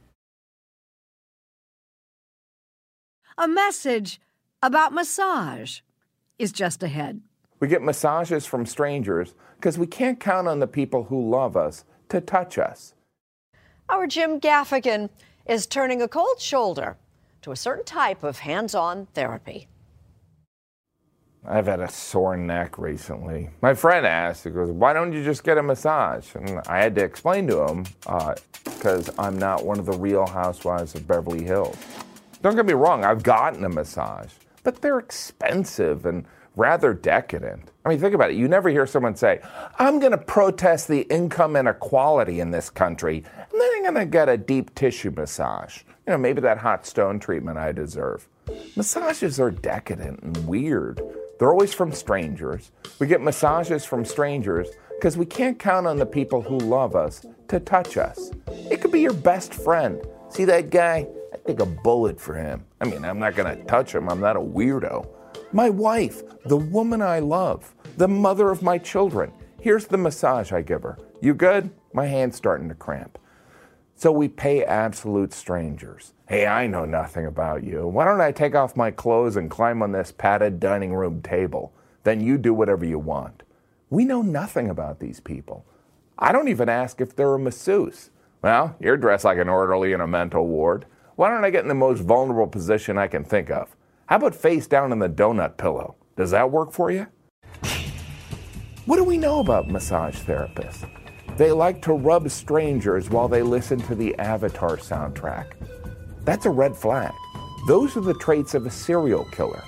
A message about massage is just ahead. We get massages from strangers because we can't count on the people who love us to touch us. Our Jim Gaffigan is turning a cold shoulder to a certain type of hands-on therapy. I've had a sore neck recently. My friend asked, he goes, why don't you just get a massage? And I had to explain to him, because uh, I'm not one of the Real Housewives of Beverly Hills. Don't get me wrong, I've gotten a massage, but they're expensive and rather decadent. I mean, think about it. You never hear someone say, I'm going to protest the income inequality in this country, and then I'm going to get a deep tissue massage. You You know, maybe that hot stone treatment I deserve. Massages are decadent and weird. They're always from strangers. We get massages from strangers because we can't count on the people who love us to touch us. It could be your best friend. See that guy? I'd take a bullet for him. I mean, I'm not going to touch him. I'm not a weirdo. My wife, the woman I love, the mother of my children. Here's the massage I give her. You good? My hand's starting to cramp. So we pay absolute strangers. Hey, I know nothing about you. Why don't I take off my clothes and climb on this padded dining room table? Then you do whatever you want. We know nothing about these people. I don't even ask if they're a masseuse. Well, you're dressed like an orderly in a mental ward. Why don't I get in the most vulnerable position I can think of? How about face down in the donut pillow? Does that work for you? What do we know about massage therapists? They like to rub strangers while they listen to the Avatar soundtrack. That's a red flag. Those are the traits of a serial killer.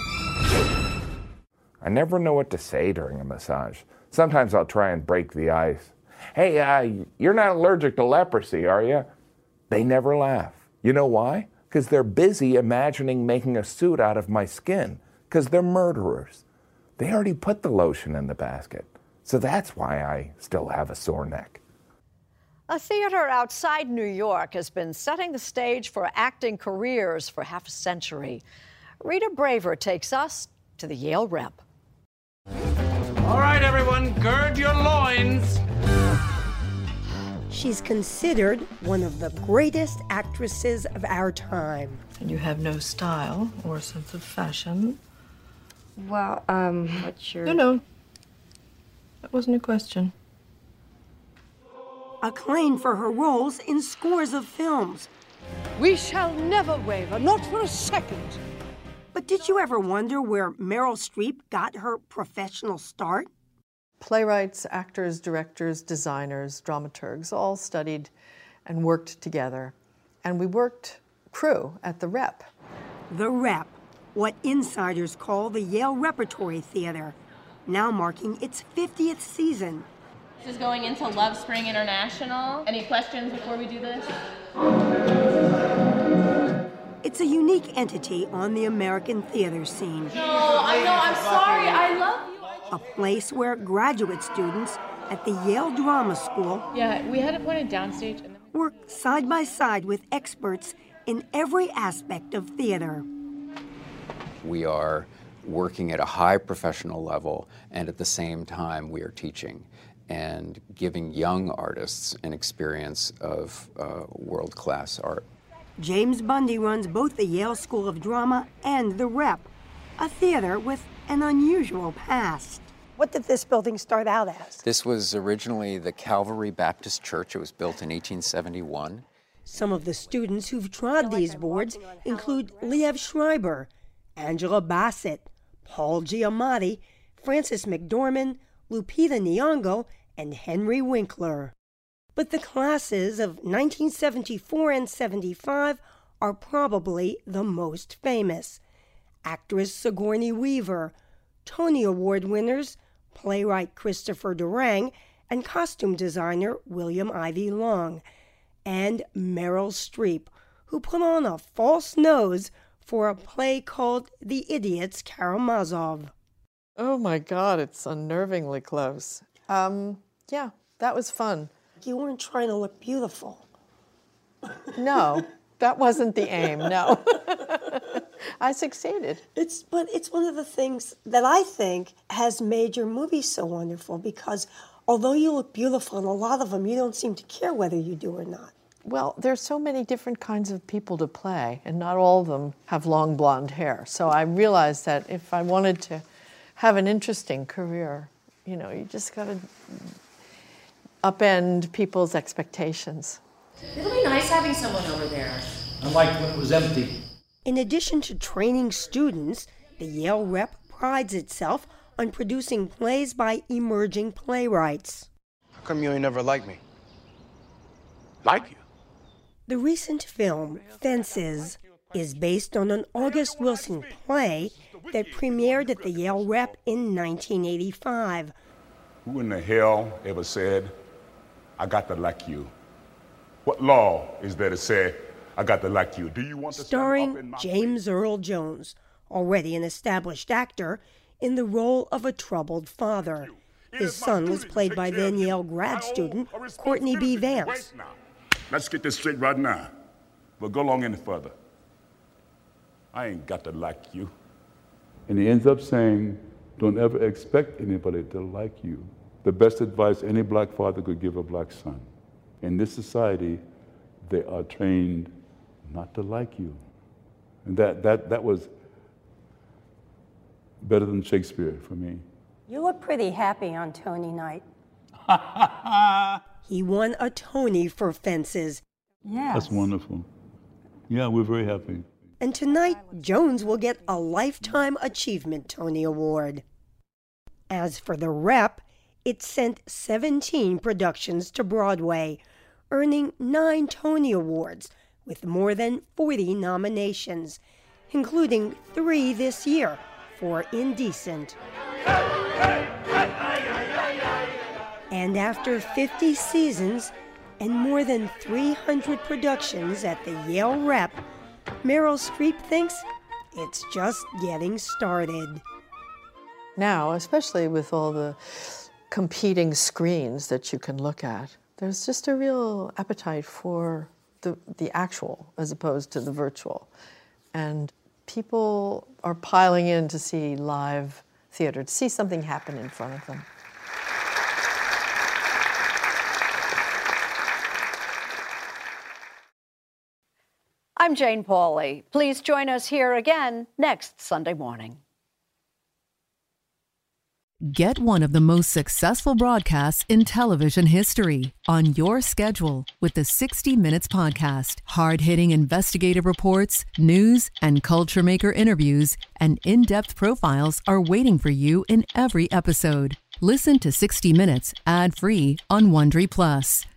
I never know what to say during a massage. Sometimes I'll try and break the ice. Hey, uh, you're not allergic to leprosy, are you? They never laugh. You know why? Because they're busy imagining making a suit out of my skin, because they're murderers. They already put the lotion in the basket. So that's why I still have a sore neck. A theater outside New York has been setting the stage for acting careers for half a century. Rita Braver takes us to the Yale Rep. All right, everyone, gird your loins. She's considered one of the greatest actresses of our time. And you have no style or sense of fashion. Well, um, what's your... No, no. That wasn't a question. Acclaimed for her roles in scores of films. We shall never waver, not for a second. But did you ever wonder where Meryl Streep got her professional start? Playwrights, actors, directors, designers, dramaturgs all studied and worked together. And we worked crew at the Rep. The Rep, what insiders call the Yale Repertory Theater, now marking its fiftieth season. This is going into Love Spring International. Any questions before we do this? It's a unique entity on the American theater scene. No, I know, I'm sorry, I love you. A place where graduate students at the Yale Drama School Yeah, we had it pointed downstage. And then... work side by side with experts in every aspect of theater. We are working at a high professional level, and at the same time we are teaching and giving young artists an experience of uh, world-class art. James Bundy runs both the Yale School of Drama and the Rep, a theater with an unusual past. What did this building start out as? This was originally the Calvary Baptist Church. It was built in eighteen seventy-one. Some of the students who've trod these boards include Liev Schreiber, Angela Bassett, Paul Giamatti, Frances McDormand, Lupita Nyong'o, and Henry Winkler. But the classes of nineteen seventy-four and seventy-five are probably the most famous. Actress Sigourney Weaver, Tony Award winners, playwright Christopher Durang, and costume designer William Ivy Long, and Meryl Streep, who put on a false nose for a play called The Idiot's Karamazov. Oh my God, it's unnervingly close. Um, yeah, that was fun. You weren't trying to look beautiful. No, that wasn't the aim, no. I succeeded. It's but it's one of the things that I think has made your movie so wonderful, because although you look beautiful in a lot of them, you don't seem to care whether you do or not. Well, there's so many different kinds of people to play, and not all of them have long blonde hair. So I realized that if I wanted to have an interesting career, you know, you just got to upend people's expectations. It'll be nice having someone over there. Unlike when it was empty. In addition to training students, the Yale Rep prides itself on producing plays by emerging playwrights. How come you ain't never liked me? Like you? The recent film, Fences, is based on an August Wilson play that premiered at the Yale Rep in nineteen eighty-five. Who in the hell ever said, I got to like you? What law is there to say, I got to like you. Do you want to starring James Earl Jones, already an established actor, in the role of a troubled father. His son was played by then Yale grad student Courtney B. Vance. Let's get this straight right now. But go along any further. I ain't got to like you. And he ends up saying, don't ever expect anybody to like you. The best advice any black father could give a black son. In this society, they are trained not to like you. And that, that, that was better than Shakespeare for me. You look pretty happy on Tony night. He won a Tony for Fences. Yes. That's wonderful. Yeah, we're very happy. And tonight, Jones will get a Lifetime Achievement Tony Award. As for The Rep, it sent seventeen productions to Broadway, earning nine Tony Awards with more than forty nominations, including three this year for Indecent. And after fifty seasons and more than three hundred productions at the Yale Rep, Meryl Streep thinks it's just getting started. Now, especially with all the competing screens that you can look at, there's just a real appetite for the, the actual as opposed to the virtual. And people are piling in to see live theater, to see something happen in front of them. I'm Jane Pauley. Please join us here again next Sunday morning. Get one of the most successful broadcasts in television history on your schedule with the sixty minutes Podcast. Hard-hitting investigative reports, news, and culture maker interviews, and in-depth profiles are waiting for you in every episode. Listen to sixty minutes ad-free on Wondery Plus.